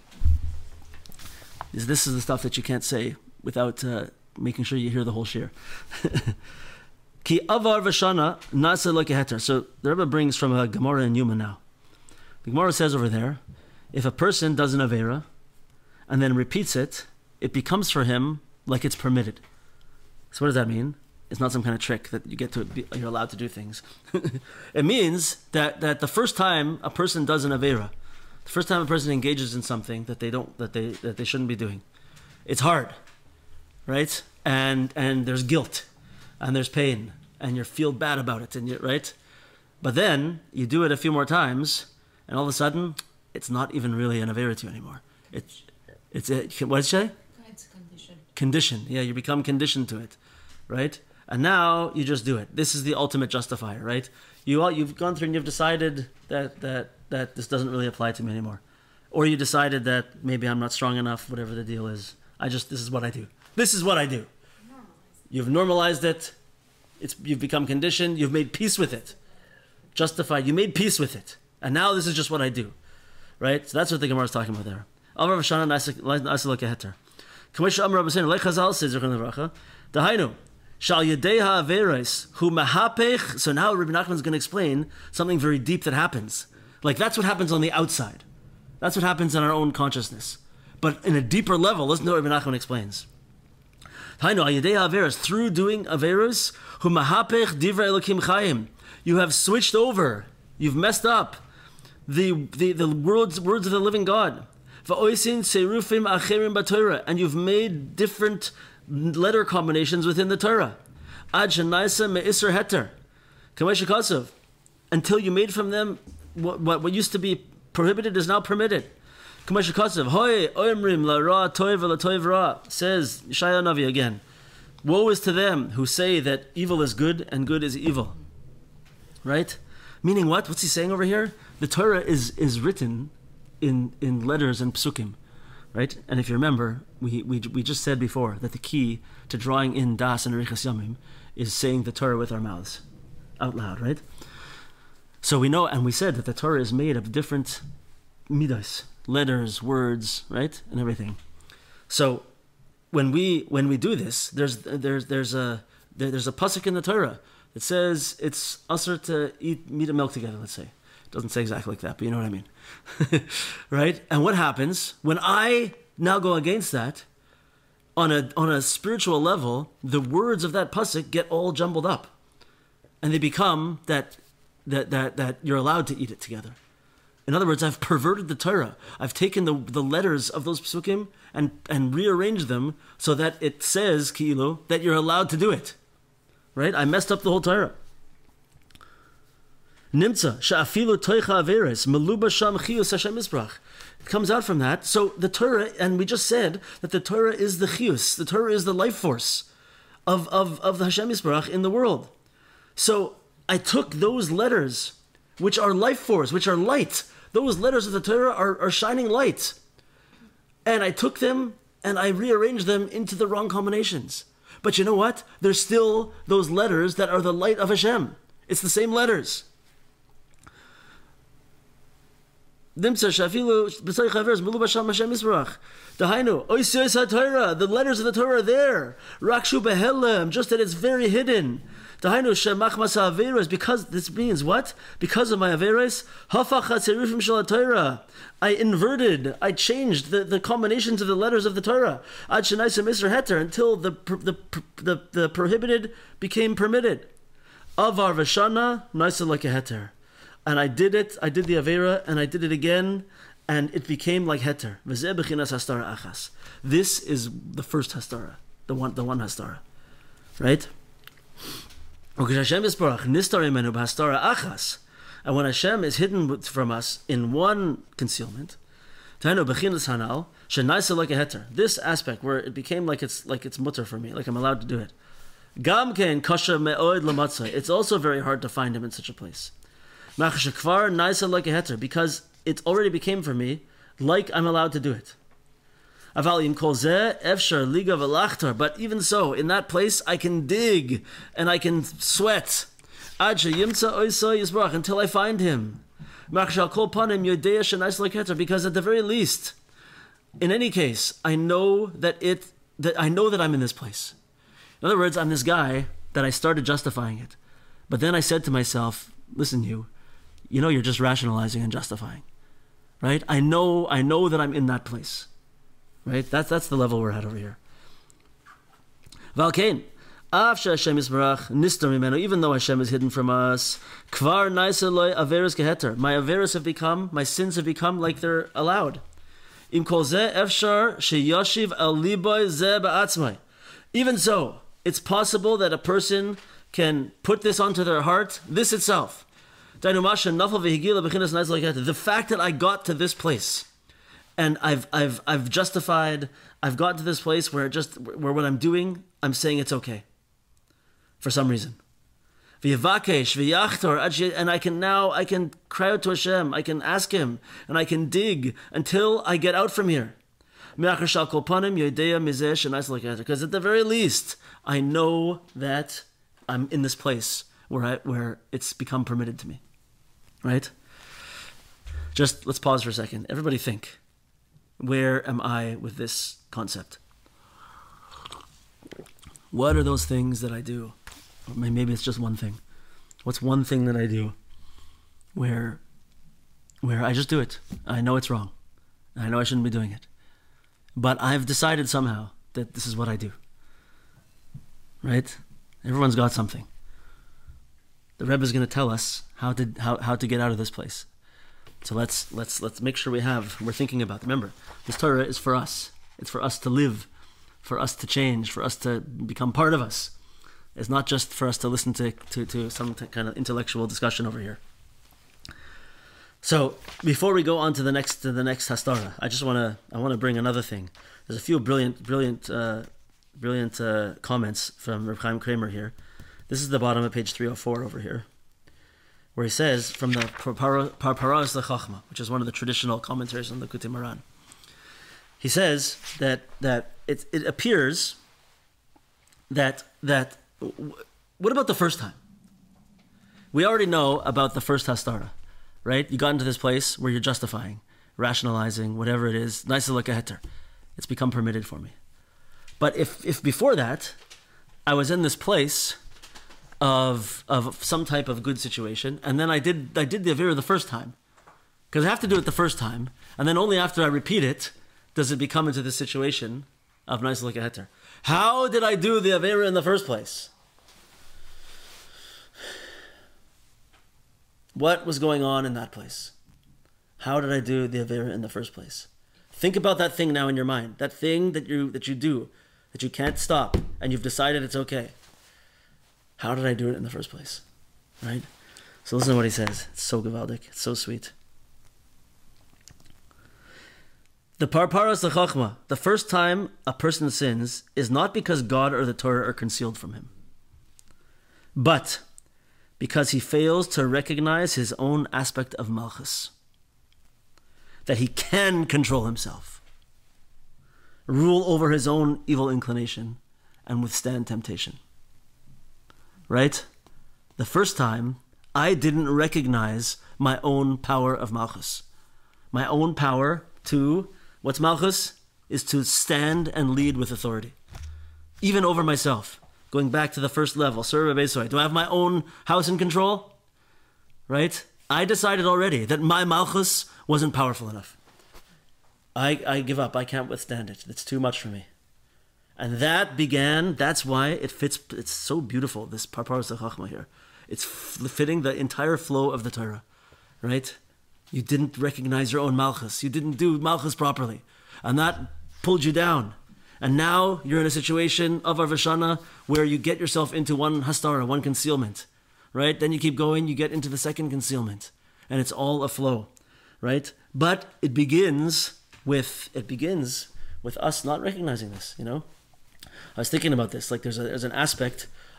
This is the stuff that you can't say without making sure you hear the whole shir. Ki avar v'shana nasa lekeheter. So the Rebbe brings from a Gemara in Yuma now. The Gemara says over there, if a person does an Aveira and then repeats it, it becomes for him like it's permitted. So what does that mean? It's not some kind of trick that you get to you're allowed to do things. It means that the first time a person does an Aveira, the first time a person engages in something that they shouldn't be doing, it's hard, right? And there's guilt, and there's pain, and you feel bad about it, and right? But then you do it a few more times, and all of a sudden, it's not even really an Aveira to you anymore. It's what did you say? It's conditioned. Conditioned. Yeah, you become conditioned to it, right? And now you just do it. This is the ultimate justifier, right? You've gone through and you've decided that this doesn't really apply to me anymore, or you decided that maybe I'm not strong enough. Whatever the deal is, this is what I do. This is what I do. You've normalized it. You've become conditioned. You've made peace with it. Justified. You made peace with it, and now this is just what I do, right? So that's what the Gemara is talking about there. Amar v'shana nasa lekeheter. K'moshe Amar Rabbi Seinu lechazal says Zechron Levracha. Dahainu. Shal Yedeha Averes Hu Mahapech. So now Rabbi Nachman is going to explain something very deep that happens. Like that's what happens on the outside. That's what happens in our own consciousness. But in a deeper level, listen to what Rabbi Nachman explains. Hainu Al Yedeha Averes, through doing Averes Hu Mahapech Divrei Elokim Chayim. You have switched over. You've messed up the words of the living God. Va'oisin Serufim Acherim B'Torah, and you've made different letter combinations within the Torah. Ad shenaisa me'isr heter. Kamesh Kasov. Until you made from them what used to be prohibited is now permitted. Kamesh Kasov. Hoy oimrim la ra toiv la toiv ra. Says Yeshaya Navi again. Woe is to them who say that evil is good and good is evil. Right? Meaning what? What's he saying over here? The Torah is written in letters and psukim. Right? And if you remember, we just said before that the key to drawing in Das and Arichas Yamim is saying the Torah with our mouths, out loud, right? So we know, and we said that the Torah is made of different midas, letters, words, right? And everything. So when we do this, there's a pasuk in the Torah that says it's usher to eat meat and milk together, let's say. It doesn't say exactly like that, but you know what I mean. Right? And what happens when I now go against that on a spiritual level? The words of that pasuk get all jumbled up, and they become that you're allowed to eat it together. In other words, I've perverted the Torah. I've taken the letters of those psukim and rearranged them so that it says ki'ilu that you're allowed to do it. Right? I messed up the whole Torah. Nimtza sha'afilu toicha averes meluba sham chiyus Hashem Yisbrach. It comes out from that. So the Torah, and we just said that the Torah is the chiyus. The Torah is the life force of the Hashem Yisbrach in the world. So I took those letters, which are life force, which are light. Those letters of the Torah are shining light, and I took them and I rearranged them into the wrong combinations. But you know what? There's still those letters that are the light of Hashem. It's the same letters. The letters of the Torah are there. Rakshu behelem, just that it's very hidden. Because this means what? Because of my averes, I inverted, I changed the combinations of the letters of the Torah until the prohibited became permitted. Avar v'shana naisa like a heter. And I did the Avera, and I did it again, and it became like Heter. This is the first Hastara, the one Hastara. Right? And when Hashem is hidden from us in one concealment, this aspect where it became like it's mutter for me, like I'm allowed to do it. Gamken kosher me'od lamatzah. It's also very hard to find him in such a place. Machshekvar naisa like a heter, because it already became for me like I'm allowed to do it. Aval im kol zeh efshar liga v'lachtar. But even so, in that place, I can dig and I can sweat. Ad sheyimtza oisai yisbarach, until I find him. Machshal kol panim yodea shenaisa like heter, because at the very least, in any case, I know that I'm in this place. In other words, I'm this guy that I started justifying it. But then I said to myself, listen, you know you're just rationalizing and justifying. Right? I know that I'm in that place. Right? That's the level we're at over here. Valkain. Even though Hashem is hidden from us, my sins have become like they're allowed. Even so, it's possible that a person can put this onto their heart, this itself. The fact that I got to this place, and I've justified, I've gotten to this place where what I'm doing, I'm saying it's okay. For some reason. And I can cry out to Hashem, I can ask Him, and I can dig until I get out from here. Because at the very least, I know that I'm in this place where it's become permitted to me. Right? Just let's pause for a second. Everybody think, where am I with this concept? What are those things that I do? Or maybe it's just one thing. What's one thing that I do where I just do it? I know it's wrong. I know I shouldn't be doing it. But I've decided somehow that this is what I do. Right? Everyone's got something. The Rebbe is going to tell us how to get out of this place. So let's make sure we're thinking about it. Remember, this Torah is for us. It's for us to live, for us to change, for us to become part of us. It's not just for us to listen to some kind of intellectual discussion over here. So before we go on to the next hastara, I want to bring another thing. There's a few brilliant comments from Reb Chaim Kramer here. This is the bottom of page 304 over here, where he says from the Parparas LeChachma, which is one of the traditional commentaries on the Likutei Moharan. He says that it appears that what about the first time? We already know about the first hastara, right? You got into this place where you're justifying, rationalizing, whatever it is. Nice like a heter. It's become permitted for me. But if before that, I was in this place of some type of good situation, and then I did the avera the first time, because I have to do it the first time, and then only after I repeat it does it become into this situation of nice like a heter. How did I do the avera in the first place? What was going on in that place? How did I do the avera in the first place? Think about that thing now in your mind. That thing that you do, that you can't stop, and you've decided it's okay. How did I do it in the first place? Right? So listen to what he says. It's so gewaldic. It's so sweet. The parparas lechachma, the first time a person sins, is not because God or the Torah are concealed from him, but because he fails to recognize his own aspect of malchus, that he can control himself, rule over his own evil inclination, and withstand temptation. Right? The first time, I didn't recognize my own power of malchus. My own power to, what's malchus? Is to stand and lead with authority. Even over myself. Going back to the first level, Surah Besoy. Do I have my own house in control? Right? I decided already that my malchus wasn't powerful enough. I give up. I can't withstand it. It's too much for me. And that's why it fits, it's so beautiful, this Parparas LeChachma here. It's fitting the entire flow of the Torah, right? You didn't recognize your own malchus. You didn't do malchus properly. And that pulled you down. And now you're in a situation of Arv Hashanah where you get yourself into one hastara, one concealment, right? Then you keep going, you get into the second concealment. And it's all a flow, right? But it begins with us not recognizing this, you know? I was thinking about this, like there's an aspect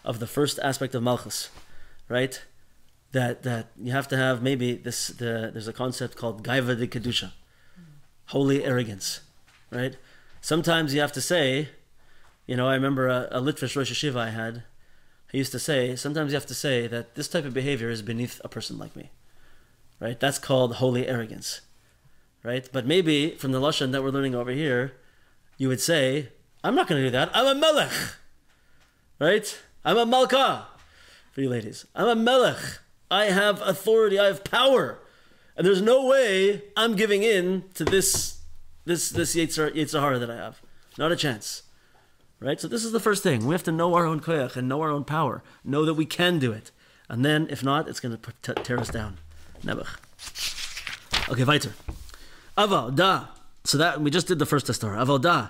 of the first aspect of Malchus, right? That you have to have maybe there's a concept called Gaiva de Kedusha, holy arrogance, right? Sometimes you have to say, I remember a Litvish Rosh Yeshiva I had, he used to say, sometimes you have to say that this type of behavior is beneath a person like me, right? That's called holy arrogance, right? But maybe from the Lashon that we're learning over here, you would say, I'm not going to do that. I'm a melech, right? I'm a malka, for you ladies. I'm a melech. I have authority. I have power. And there's no way I'm giving in to this Yetzer Hara that I have. Not a chance. Right? So this is the first thing. We have to know our own koyach and know our own power. Know that we can do it. And then, if not, it's going to tear us down. Nebuch. Okay, weiter. Aval, da. So that, we just did the first hastara. Aval, da.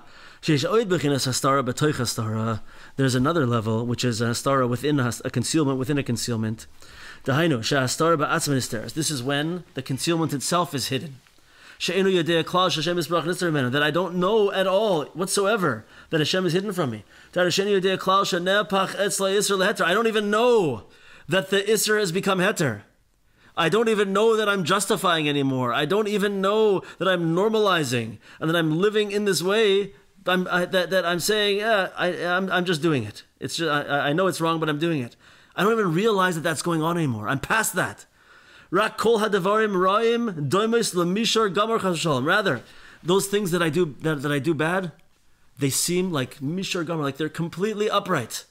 There's another level, which is a hastara within a concealment within a concealment. This is when the concealment itself is hidden. That I don't know at all whatsoever that Hashem is hidden from me. I don't even know that the Isser has become Heter. I don't even know that I'm justifying anymore. I don't even know that I'm normalizing and that I'm living in this way. That I'm saying, I'm just doing it. It's just, I know it's wrong, but I'm doing it. I don't even realize that that's going on anymore. I'm past that. Rather, those things that I do that I do bad, they seem like mishar gamar, like they're completely upright,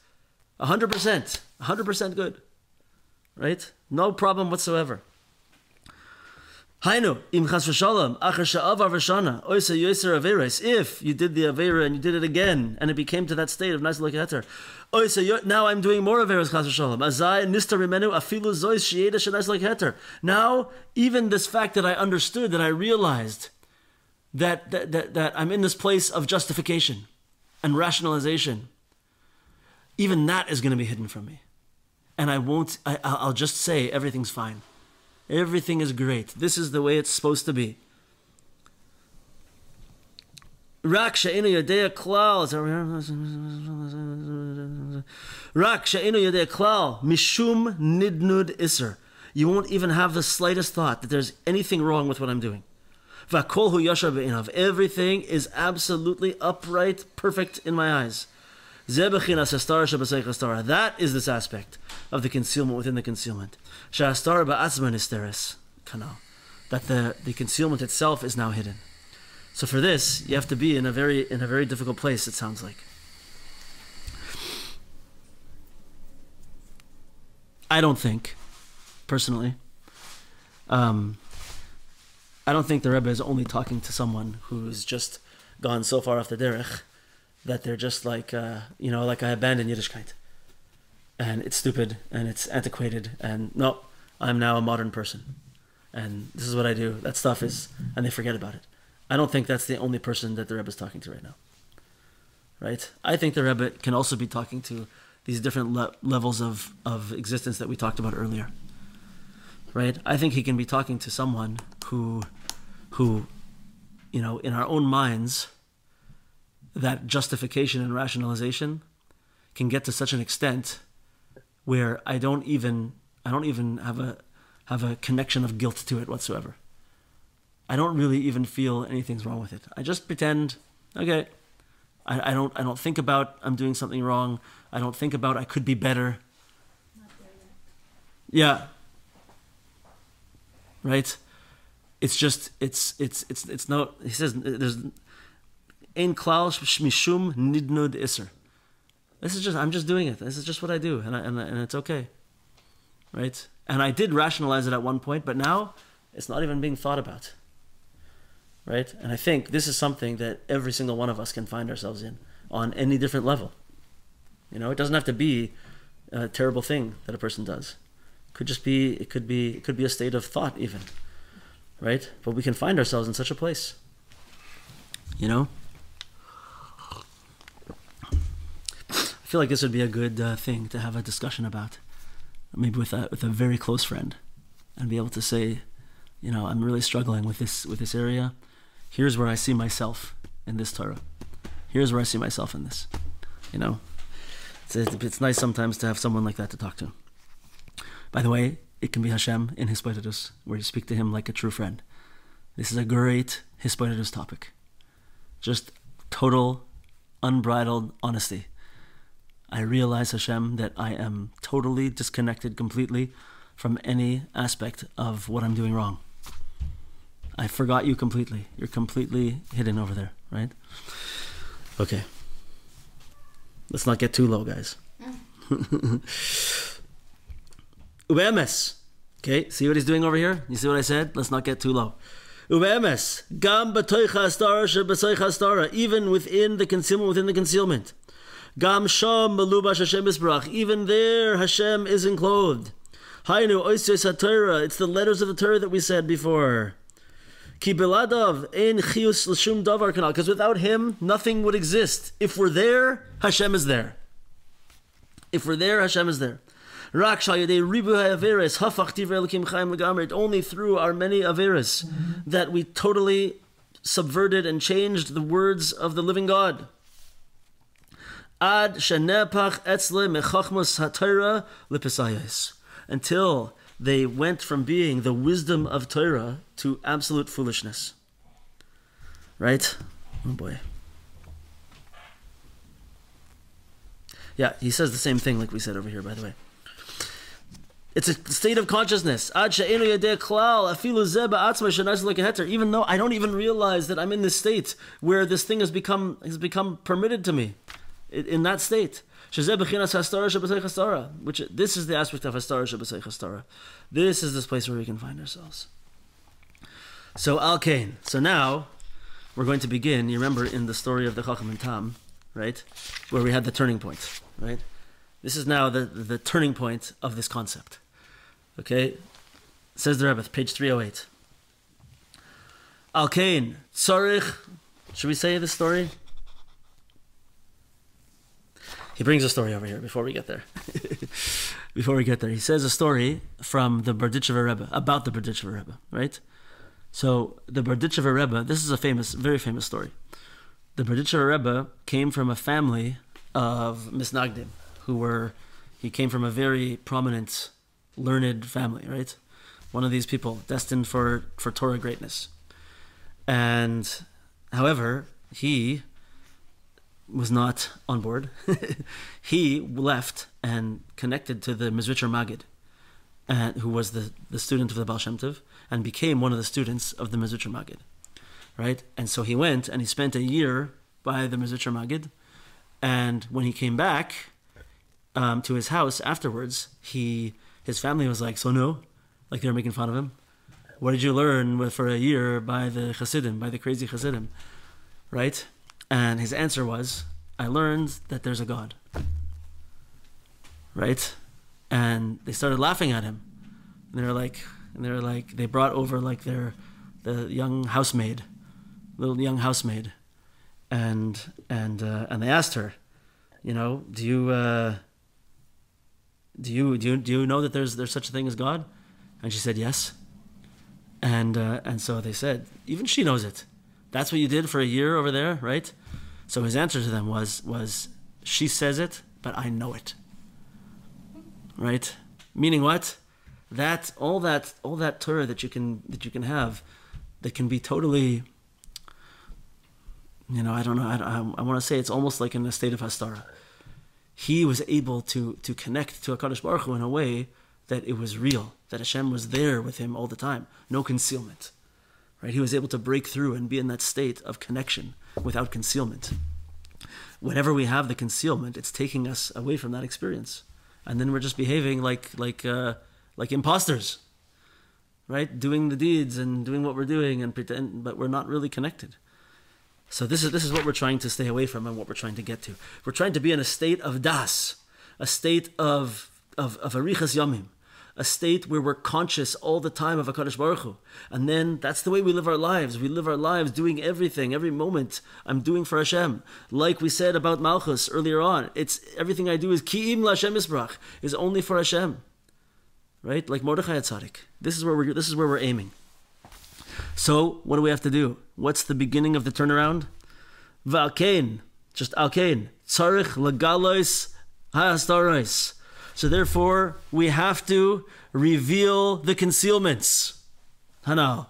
100% good, right? No problem whatsoever. Hainu, im chas v'shalom, achar she'avar v'shana, oisa yoser averes, if you did the avera and you did it again, and it became to that state of nice like heter, oisa, now I'm doing more averes chas v'shalom, azai nista rimenu afilu zois she'eda she'nice like heter. Now, even this fact that I understood, that I realized that I'm in this place of justification and rationalization, even that is going to be hidden from me. And I'll just say everything's fine. Everything is great. This is the way it's supposed to be. Rak she'enu yodea klal. Rak she'enu yodea klal. Mishum nidnud iser. You won't even have the slightest thought that there's anything wrong with what I'm doing. V'akol hu yashar be'inav. Everything is absolutely upright, perfect in my eyes. That is this aspect of the concealment within the concealment. That the concealment itself is now hidden. So for this, you have to be in a very difficult place, it sounds like. I don't think, personally, I don't think the Rebbe is only talking to someone who's just gone so far off the derech that they're just like, like I abandoned Yiddishkeit. And it's stupid, and it's antiquated, and no, I'm now a modern person. And this is what I do. That stuff is, and they forget about it. I don't think that's the only person that the Rebbe is talking to right now. Right? I think the Rebbe can also be talking to these different levels of existence that we talked about earlier. Right? I think he can be talking to someone who, in our own minds, that justification and rationalization can get to such an extent where I don't even have a connection of guilt to it whatsoever. I don't really even feel anything's wrong with it. I just pretend, okay. I don't think about I'm doing something wrong. I don't think about I could be better. Not there yet. Yeah. Right? It's just it's no, he says there's ein klal mishum nidnud iser. I'm just doing it. This is just what I do, and it's okay, right? And I did rationalize it at one point, but now it's not even being thought about, right? And I think this is something that every single one of us can find ourselves in on any different level. It doesn't have to be a terrible thing that a person does. It could be a state of thought even, right? But we can find ourselves in such a place, I feel like this would be a good thing to have a discussion about, maybe with a very close friend, and be able to say, I'm really struggling with this area. Here's where I see myself in this Torah. Here's where I see myself in this. It's nice sometimes to have someone like that to talk to. By the way, it can be Hashem in Hispoidus, where you speak to him like a true friend. This is a great Hispoidus topic. Just total, unbridled honesty. I realize, Hashem, that I am totally disconnected completely from any aspect of what I'm doing wrong. I forgot you completely. You're completely hidden over there, right? Okay. Let's not get too low, guys. Ubemes. Okay, see what he's doing over here? You see what I said? Let's not get too low. Ubemes. Gam b'toicha astara she'b'soicha astara. Even within the concealment, Gam sham melubash Hashem isbrach. Even there, Hashem is enclosed. Hainu oisios haTorah. It's the letters of the Torah that we said before. Ki beladav ein chiyus l'shum davar kanal. Because without him, nothing would exist. If we're there, Hashem is there. If we're there, Hashem is there. Rak shal yadei ribu ha'averes hafach divrei Elokim chaim legamer. Only through our many averes that we totally subverted and changed the words of the living God. Ad shenepach etzle mechachmas haTorah lepesayos. Until they went from being the wisdom of Torah to absolute foolishness. Right? Oh boy. Yeah, he says the same thing like we said over here, by the way. It's a state of consciousness. Even though I don't even realize that I'm in this state where this thing has become permitted to me. In that state. Which this is the aspect of Hastara Shebasei Hastara. This is this place where we can find ourselves. So Al Kain. So now we're going to begin. You remember in the story of the Chacham and Tam, right, where we had the turning point, right? This is now the turning point of this concept. Okay, says the Rebbe, page 308. Al Kain Tzarich. Should we say this story? He brings a story over here before we get there. He says a story from the Berditchever Rebbe, about the Berditchever Rebbe, right? So the Berditchever Rebbe, this is a very famous story. The Berditchever Rebbe came from a family of Misnagdim, he came from a very prominent, learned family, right? One of these people destined for Torah greatness. And, however, he was not on board. He left and connected to the Mizritcher Magid, who was the student of the Baal Shem Tov, and became one of the students of the Mizritcher Magid, right? And so he went and he spent a year by the Mizritcher Magid, and when he came back to his house afterwards, his family was like, so no? Like they were making fun of him. What did you learn for a year by the Hasidim, by the crazy Hasidim, right? And his answer was, I learned that there's a God. Right? And they started laughing at him. And they were like, they brought over like the young housemaid, little young housemaid. And they asked her, do you know that there's such a thing as God? And she said, yes. And so they said, even she knows it. That's what you did for a year over there, right? So his answer to them was she says it, but I know it. Right? Meaning what? That all that Torah that you can have, that can be totally, I don't know. I want to say it's almost like in a state of Hastara. He was able to connect to HaKadosh Baruch Hu in a way that it was real, that Hashem was there with him all the time, no concealment. Right? He was able to break through and be in that state of connection without concealment. Whenever we have the concealment, it's taking us away from that experience, and then we're just behaving like imposters, right? Doing the deeds and doing what we're doing and pretend, but we're not really connected. So this is what we're trying to stay away from and what we're trying to get to. We're trying to be in a state of das, a state of arichas yamim, a state where we're conscious all the time of HaKadosh Baruch Hu. And then that's the way we live our lives. We live our lives doing everything, every moment I'm doing for Hashem. Like we said about Malchus earlier on, it's everything I do is ki'im l'Hashem isbrach, is only for Hashem. Right? Like Mordechai Tzaddik. This is where we're aiming. So what do we have to do? What's the beginning of the turnaround? V'alkein, just alkein, tzarich legalois ha'astaros. So therefore, we have to reveal the concealments. Hanal.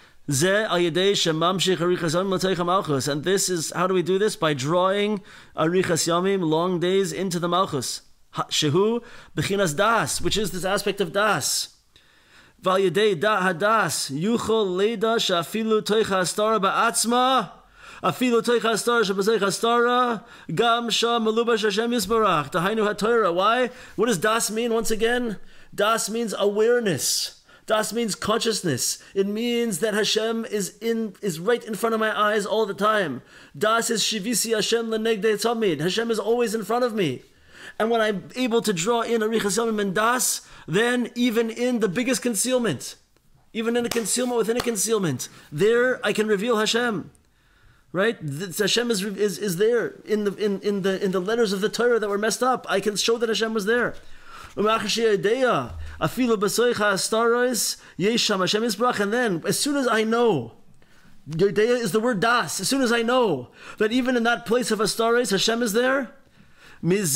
And this is, how do we do this? By drawing arichas yamim, long days, into the malchus. Shehu b'chinas das, which is this aspect of das. Val yedei da hadas yuchol leida shafilu toicha astara ba'atzma afilu toicha astara shabazeich astara gam sham melubash Hashem yisbarach tahainu haTorah. Why? What does das mean once again? Das means awareness. Das means consciousness. It means that Hashem is right in front of my eyes all the time. Das is shivisi Hashem lenegdei tzamid. Hashem is always in front of me. And when I'm able to draw in arichas yamim and das, then even in the biggest concealment, even in a concealment within a concealment, there I can reveal Hashem. Right? Hashem is there in the letters of the Torah that were messed up. I can show that Hashem was there. And then, as soon as I know, Yodea is the word das, as soon as I know that even in that place of Astaros, Hashem is there, this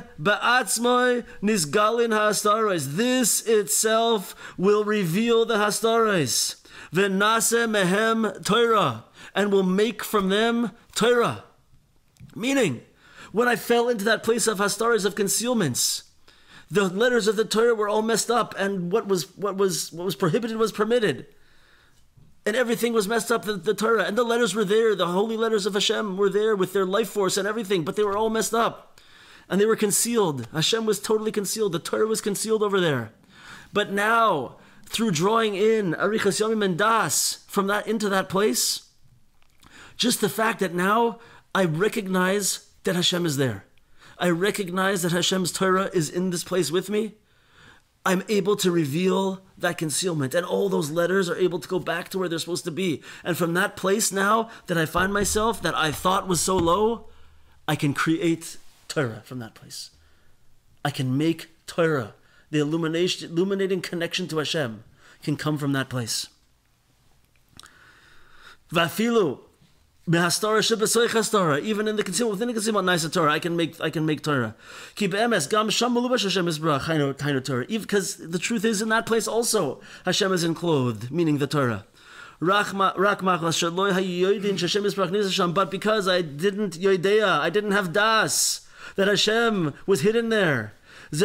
itself will reveal the Hastaros. V'naseh mehem Torah, and will make from them Torah. Meaning, when I fell into that place of Hastaros, of concealments, the letters of the Torah were all messed up, and what was prohibited was permitted. And everything was messed up, the Torah. And the letters were there, the holy letters of Hashem were there with their life force and everything, but they were all messed up. And they were concealed. Hashem was totally concealed. The Torah was concealed over there. But now, through drawing in arichas yamim and das from that into that place, just the fact that now I recognize that Hashem is there. I recognize that Hashem's Torah is in this place with me. I'm able to reveal that concealment, and all those letters are able to go back to where they're supposed to be. And from that place now that I find myself, that I thought was so low, I can create Torah from that place. I can make Torah. The illuminating connection to Hashem can come from that place. Vafilu. Even in the concealment, within the concealment, nice Torah, I can make Torah. Because the truth is, in that place also, Hashem is enclosed, meaning the Torah. But because I didn't have das, that Hashem was hidden there.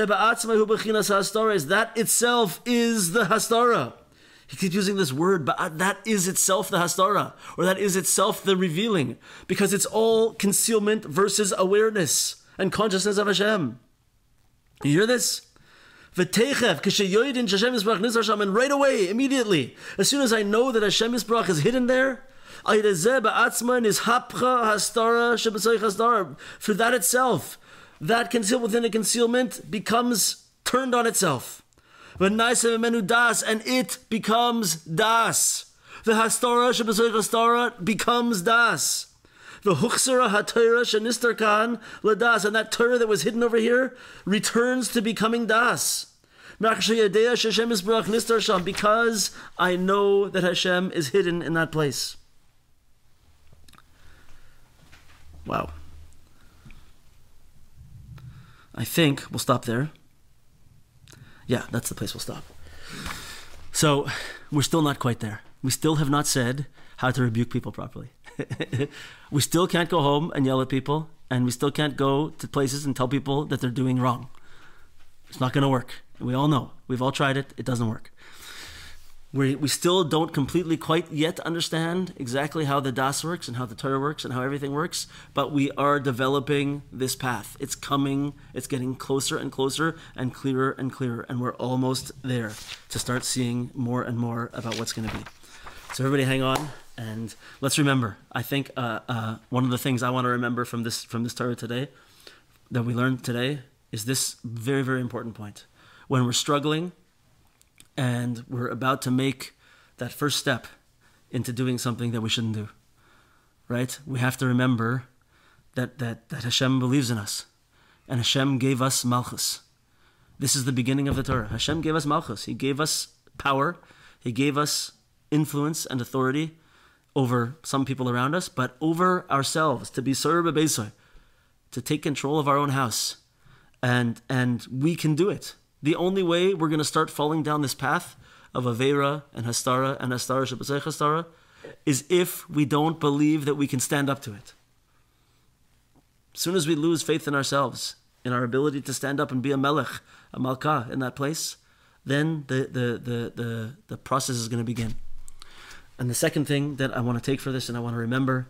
That itself is the Hastara. He keeps using this word, but that is itself the Hastara, or that is itself the revealing, because it's all concealment versus awareness and consciousness of Hashem. You hear this? And right away, immediately, as soon as I know that Hashem Yisbarach is hidden there, through that itself, that concealed within a concealment becomes turned on itself. And it becomes das. The hastara shebesoich hastara becomes das. The huchsara haTorah shenistar kan ladas, and that Torah that was hidden over here returns to becoming das. Because I know that Hashem is hidden in that place. Wow. I think we'll stop there. Yeah, that's the place we'll stop. So, we're still not quite there. We still have not said how to rebuke people properly. We still can't go home and yell at people, and we still can't go to places and tell people that they're doing wrong. It's not going to work. We all know. We've all tried it. It doesn't work. We still don't completely quite yet understand exactly how the Das works and how the Torah works and how everything works, but we are developing this path. It's coming, it's getting closer and closer and clearer, and we're almost there to start seeing more and more about what's going to be. So everybody hang on, and let's remember. I think one of the things I want to remember from this Torah today, that we learned today, is this very, very important point. When we're struggling, and we're about to make that first step into doing something that we shouldn't do, right? We have to remember that Hashem believes in us, and Hashem gave us Malchus. This is the beginning of the Torah. Hashem gave us Malchus. He gave us power. He gave us influence and authority over some people around us, but over ourselves, to be Surah B'Beisai, to take control of our own house. And we can do it. The only way we're going to start falling down this path of Aveira and Hastara and Hastara Shebasech Hastara is if we don't believe that we can stand up to it. As soon as we lose faith in ourselves, in our ability to stand up and be a melech, a malkah in that place, then the process is going to begin. And the second thing that I want to take for this and I want to remember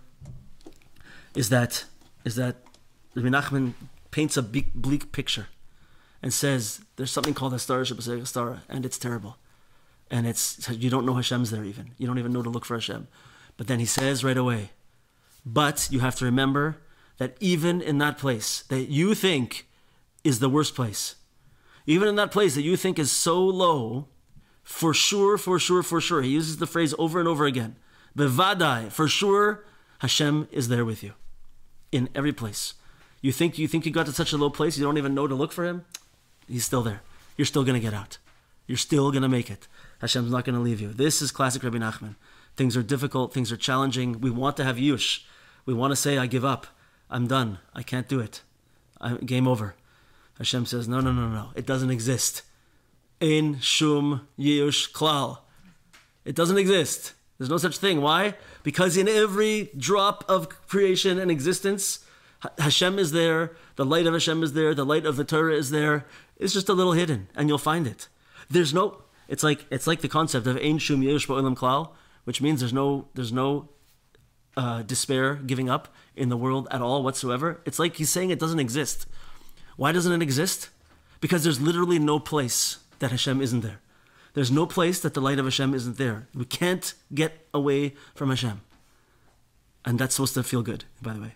is that Rabbi Nachman paints a bleak picture and says there's something called Hastara Shebasech Hastara, and it's terrible. And you don't know Hashem's there even. You don't even know to look for Hashem. But then he says right away, but you have to remember that even in that place that you think is the worst place, even in that place that you think is so low, for sure, he uses the phrase over and over again, bevadai, for sure, Hashem is there with you. In every place. You think you got to such a low place, you don't even know to look for him? He's still there. You're still going to get out. You're still going to make it. Hashem's not going to leave you. This is classic Rabbi Nachman. Things are difficult. Things are challenging. We want to have yush. We want to say, I give up. I'm done. I can't do it. Game over. Hashem says, no. It doesn't exist. Ein shum yush klal. It doesn't exist. There's no such thing. Why? Because in every drop of creation and existence, Hashem is there. The light of Hashem is there. The light of the Torah is there. It's just a little hidden, and you'll find it. There's no. It's like the concept of Ein Shum Yesh Ba'olam Klal, which means there's no despair, giving up in the world at all whatsoever. It's like he's saying it doesn't exist. Why doesn't it exist? Because there's literally no place that Hashem isn't there. There's no place that the light of Hashem isn't there. We can't get away from Hashem. And that's supposed to feel good, by the way.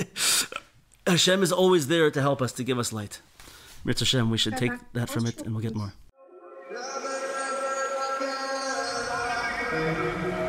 Hashem is always there to help us, to give us light. Mirz Hashem, we should take that from it and we'll get more.